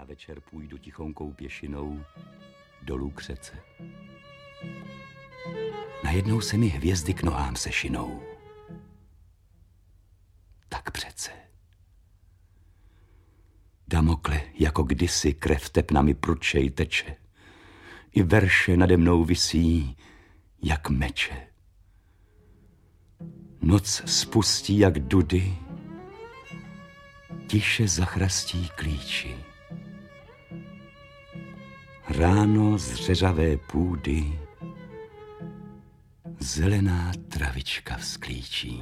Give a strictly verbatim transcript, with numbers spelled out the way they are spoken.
večer půjdu tichonkou pěšinou dolů k řece. Najednou se mi hvězdy k nohám sešinou. Tak přece. Damokle, jako kdysi krev tepnami prudčej teče. I verše nade mnou visí, jak meče. Noc spustí jak dudy, tiše zachrastí klíči. Ráno z řeřavé půdy zelená travička vzklíčí.